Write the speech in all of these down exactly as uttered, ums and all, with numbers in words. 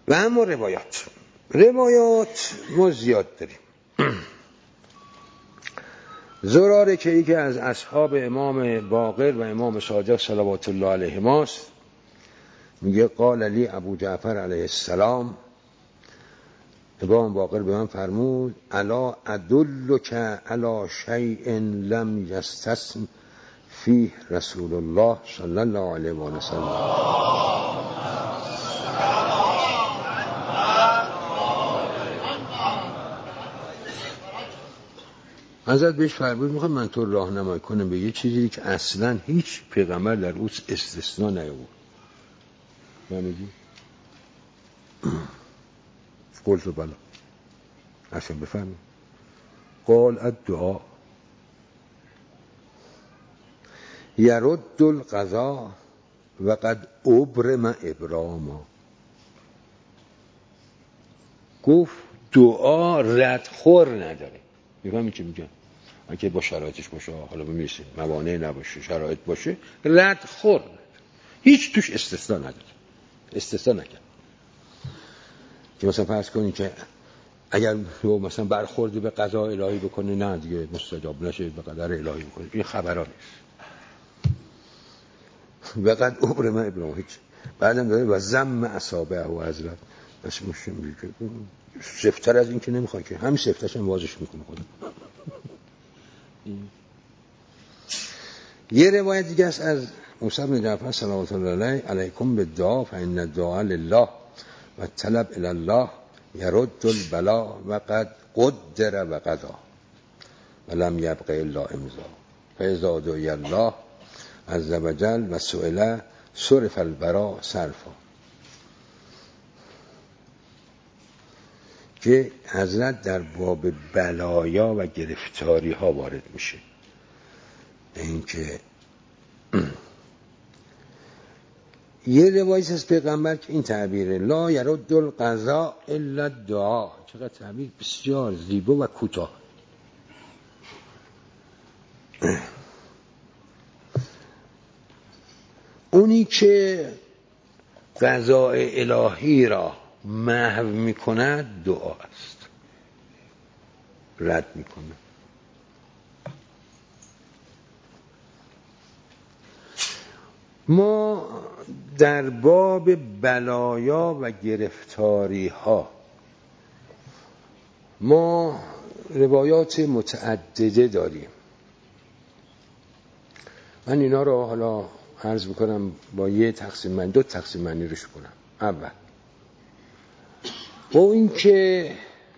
و اما روایات روایات ما زیاد داریم. زراره که یکی از اصحاب امام باقر و امام صادق صلوات الله علیهما است، میگه قال علی ابو جعفر علیه السلام، امام باقر به من فرمود الا ادلک علی شیء لم یستثن فیه رسول الله صلی الله علیه و سلم. حضرت بهش فرمود میخوام من تو راهنمایی کنم به یه چیزی که اصلا هیچ پیغمبر در اون استثناء نیاورد. نمیگی؟ قلت و بلا عشان بفهمی. قال الدعا یرد القضا و قد ابرم ابراما. گفت دعا ردخور نداره. میفهمی چی میگم؟ اگه با شرایطش باشه، حالا بمیرسیم موانع نباشه، شرایط باشه، ردخور نداره، هیچ توش استثناء نداره. استثناء نکرد که مثلا فرض کنی که اگر تو مثلا برخوردی به قضا الهی بکنی نه دیگه مستجاب نشه، به قدر الهی بکنی. این خبران نیست. وقد ابرم ابراهیم هیچ. بعدم داره و ضم اصابعه و حضرت بس مشکل میگه سفتر از این که نمیخواد که همین سفترش هم وازش میکنه خودم. یه روایت دیگه است از موسی بن جعفر صلوات الله علیه علیکم بالدعاء فإن الدعاء لله و طلب الی الله یرد البلا و قد قدر و قضا و لم یبق الا امضا فاذا دعی الله عز وجل و سئل صرف البرا صرفا. که حضرت در باب بلایا و گرفتاری ها وارد میشه. این که یه روایت از پیغمبر که این تعبیره لا یرد القضاء الا الدعاء. چقدر تعبیر بسیار زیبا و کوتاه. اونی که قضاء الهی را محو میکند دعا است، رد میکنه. ما در باب بلایا و گرفتاری ها ما روایات متعدده داریم. من اینا رو حالا عرض بکنم با یه تقسیم من دو تقسیم منی روش کنم. اول با این که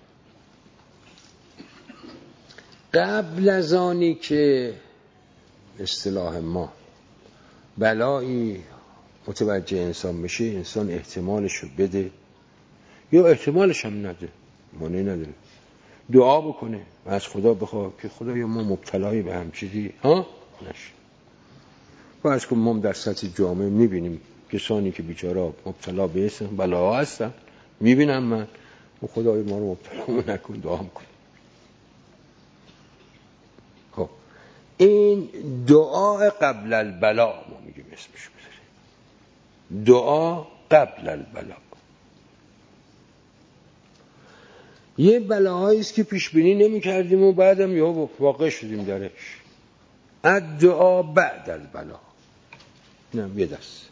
قبل از آنی که اصطلاح ما بلایی متوجه انسان بشه، انسان احتمالش رو بده یا احتمالش هم نده، مانعی نداره، دعا بکنه و از خدا بخواه که خدایا ما مبتلای به هم چیزی ها نشه. فرض کن ما در سطح جامعه میبینیم کسانی که بیچاره مبتلا به اسم بلا هستن، میبینم من و خدای ما رو مبتلا نکن، دعا میکنم. خب این دعا قبل البلا ما میگیم اسمش بذاریم، دعا قبل البلا. یه بلاهایی است که پیش بینی نمی کردیم و بعدم یا واقع شدیم درش. الدعا بعد البلا. اینم یه دست.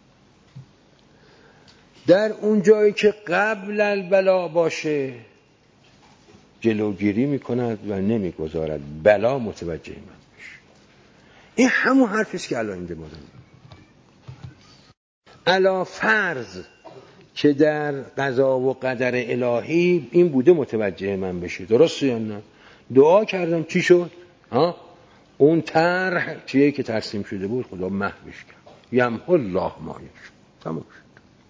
در اون جایی که قبل البلا باشه جلوگیری میکند و نمیگذارد بلا متوجه من بشه. این همون حرفی است که الان اینجا ما داریم. علا فرض که در قضا و قدر الهی این بوده متوجه من بشه، درسته یا نه؟ دعا کردم چی شد؟ ها؟ اون طرح چیه که ترسیم شده بود خدا محوش کرد. یمحو الله ما یشاء. تمام شد.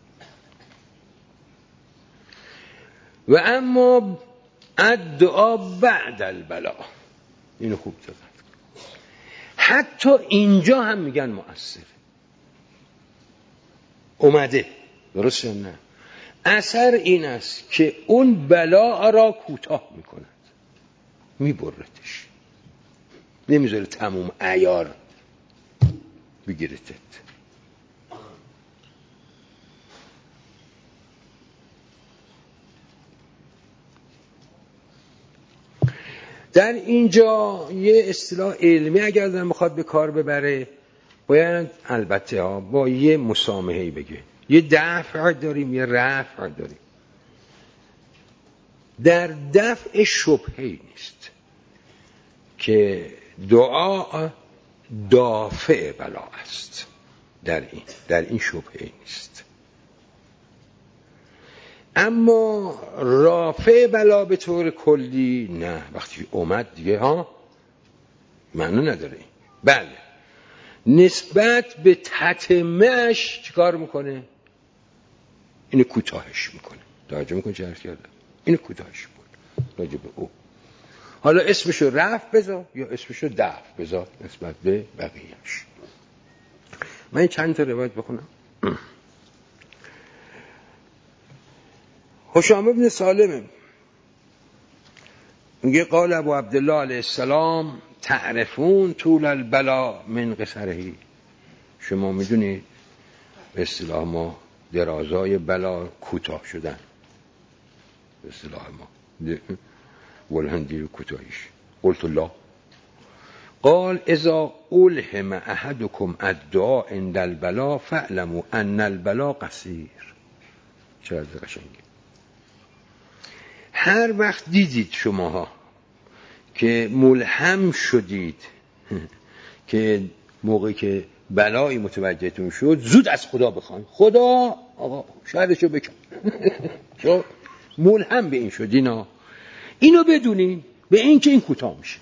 و اما الدعا بعد البلا، اینو خوب دقت کن. حتی اینجا هم میگن مؤثره، اومده، درسته یا نه؟ اثر این است که اون بلا را کوتاه میکند، میبردش، نمیذاره تموم عیار بگیرتت. در اینجا یه اصطلاح علمی اگر دارم بخواد به کار ببره باید البته ها با یه مسامحه‌ای بگه. یه دفع داریم یه رفع داریم. در دفع شبهه‌ای نیست که دعا دافع بلا است. در این در این شبهه‌ای نیست. اما رافع بلا به طور کلی نه. وقتی اومد دیگه ها معنی نداره. بله نسبت به تتمه‌اش چیکار میکنه؟ اینو کوتاهش میکنه. توجه میکنه چه عرض کردم؟ اینو کوتاهش میکنه راجع به او. حالا اسمشو رفع بذار یا اسمشو دفع بذار نسبت به بقیه‌اش. من این چند تا روایت بخونم. هشام ابن سالم میگه قال ابو عبدالله علیه السلام تعرفون طول البلا من قصرهی. شما میدونید به اصطلاح ما درازای بلا کوتاه شدن. به اصطلاح ما ولهندی رو کوتاهیش. قلت الله قال اذا الهم احدكم الدعاء عند البلا فاعلموا ان البلا قصير. چقدر قشنگه. هر وقت دیدید شماها که ملهم شدید که موقعی که بلایی متوجهتون شد زود از خدا بخواین خدا آقا شرشو بکن. چون ملهم به این شدینا اینو بدونین به این که این کوتاه میشه.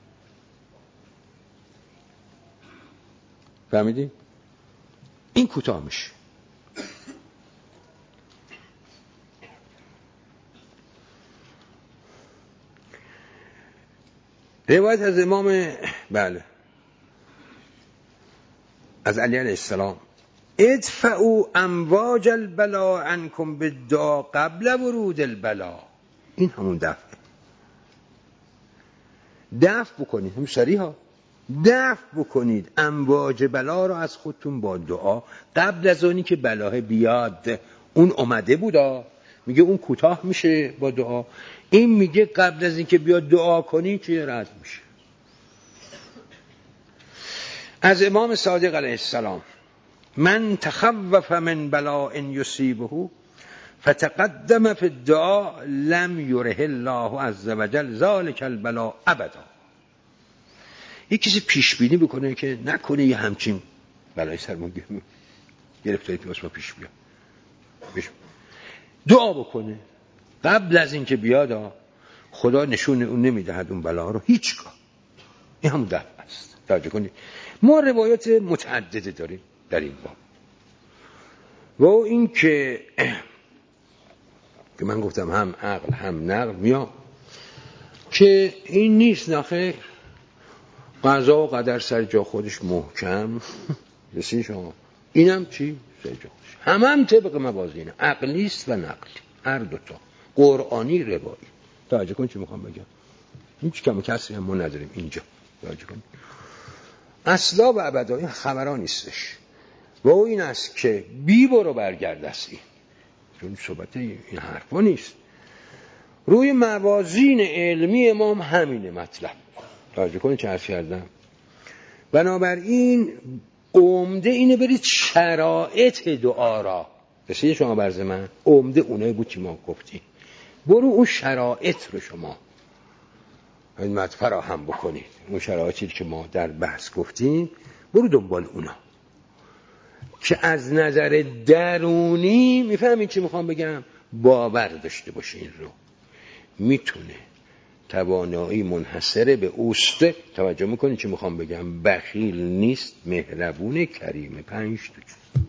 فهمیدین؟ این کوتاه میشه. روایت از امام بله از علی علیه السلام ادفعوا امواج البلا عنکم بالدعاء قبل ورود البلا. این همون دفع دفع بکنید. هم سریع ها دفع بکنید امواج بلا رو از خودتون با دعا قبل از اونی که بلاه بیاد. اون اومده بودا میگه اون کوتاه میشه با دعا. این میگه قبل از این که بیاد دعا کنی که رد میشه. از امام صادق علیه السلام من تخوف من بلاء یصیبه فتقدم فی الدعاء لم یره الله عز وجل ذلک البلاء ابدا. یک کسی پیش بینی بکنه که نکنه یه همچین بلای سرمون گرفتاری که واسه ما پیش بیاد، دعا بکنه قبل از اینکه بیاد خدا نشون اون نمیدهد اون بلا رو هیچگاه. این هم دفع است. توجه کنید ما روایات متعدده داریم در این باب و این که که من گفتم هم عقل هم نقل میام که این نیست نخیر قضا و قدر سر جا خودش محکم رسید شما. اینم چی؟ سر جا خودش. هم هم طبق موازین عقلیست و نقلی هر دوتا قرآنی روایی. توجه کن چی میخوام بگم. هیچ کم کسی هم ما نداریم اینجا. توجه کن اصلا و ابدا این خبران نیستش و او این است که بی برو برگرد است. این چون صحبت این حرفا نیست. روی موازین علمی امام همینه مطلب. توجه کنید چه عرض کردم. بنابراین عمده اینه برید شرایط دعا را رسید شما برز من عمده اونایی بود که ما گفتیم برو اون شرایط رو شما خدمت فراهم بکنید. اون شرایطی که ما در بحث گفتیم برو دنبال اونا که از نظر درونی میفهمید چی میخوام بگم باور داشته باشه این رو میتونه توانایی منحصره به اوست. توجه میکنید چی میخوام بگم. بخیل نیست مهربون کریمه. پنج تا چیز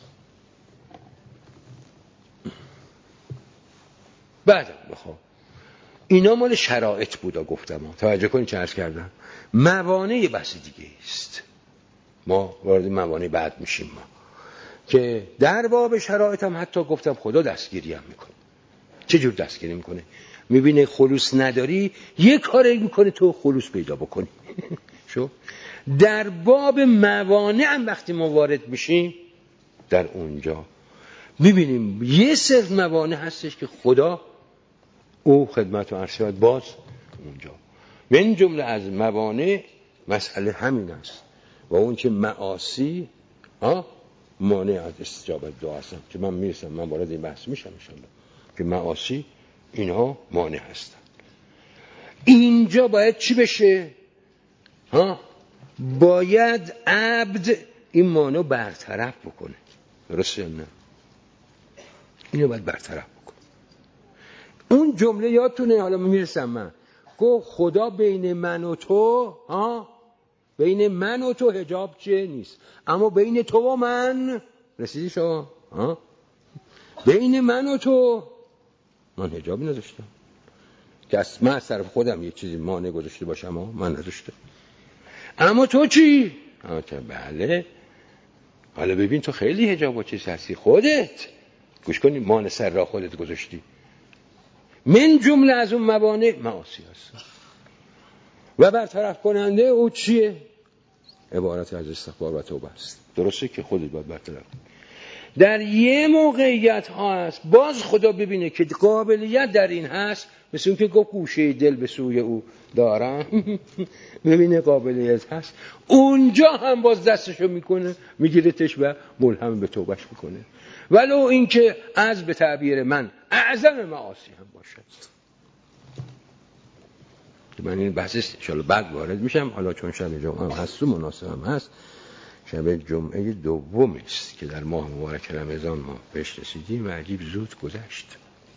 بعد بخوام اینا مال شرایط بودا گفتم. توجه کنید چه عرض کردم. موانع بحث دیگه است. ما وارد موانع بعد میشیم ما که در باب شرایط هم حتی گفتم خدا دستگیری هم میکنه. چه جور دستگیری میکنه؟ میبینه خلوص نداری یه کاری میکنه تو خلوص پیدا بکنی. شو در باب موانع هم وقتی ما وارد میشیم در اونجا میبینیم یه سری موانع هستش که خدا او خدمت و ارشاد باز اونجا من جمله از موانع مسئله همین است و اون که معاصی ها مانع از استجابت دعا هستن که من میرسم، من وارد این بحث میشم انشالله که معاصی اینها مانع هستن. اینجا باید چی بشه؟ ها باید عبد این مانع برطرف بکنه. درسته نه؟ اینو باید برطرف بکنه. اون جمله یادتونه، حالا میرسم من، گفت خدا بین من و تو ها بین من و تو حجاب چه نیست، اما بین تو و من رسیدی شما ها بین من و تو من حجابی نداشتم که من از طرف خودم یه چیزی مانع گذاشته باشم ها من نداشتم، اما تو چی؟ آه که بله حالا ببین تو خیلی حجاب و چیز هستی، خودت گوش کنی مانع سر را خودت گذاشتی. من جمله از اون موانع معاصی هست و برطرف کننده او چیه؟ عبارت از استغفار و توبه است. درسته که خودت باید برطرف کنی. در یه موقعیت ها هست باز خدا ببینه که قابلیت در این هست، مثل اون که گفت گوشه دل به سوی او دارم ببینه قابلیت هست، اونجا هم باز دستشو میکنه میگیرتش و ملهم به توبهش میکنه، ولو این که از به تعبیر من اعظم معاصی هم باشد. من این بحثش انشاءالله بعد وارد میشم. حالا چون شب جمعه هم هست و مناسب هم هست، شب جمعه دوم است که در ماه مبارک رمضان ما بهش رسیدیم و عجیب زود گذشت.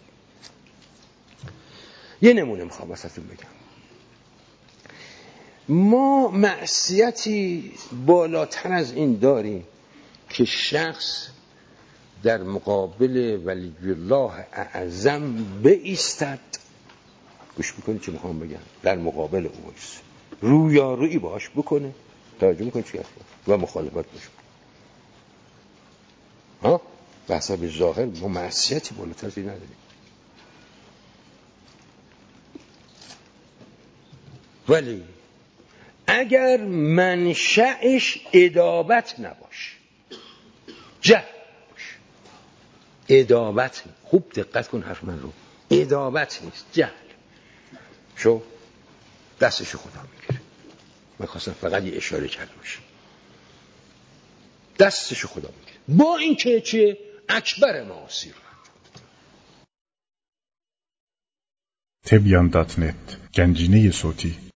یه نمونه میخوام واسهتون بگم. ما معصیتی بالاتر از این داریم که شخص در مقابل ولی الله اعظم بایستد. گوش بکنید چه میخوام بگم. در مقابل او است رویارویی باش بکنه، توجه میکنید چی هست و مخالفت باش ها به حسب ظاهر. ما معصیتی بالاتر از این نداریم، ولی اگر منشأش ادابت نباشه، جهل باشه، ادابت، خوب دقت کن حرف من رو، ادابت نیست جهل، شو دستشو خدا میگیره. من خواستم فقط یه اشاره کرده باشه، دستشو خدا میگیره با این که چه اکبر معاصی رو. تبیان دات نت گنجینه صوتی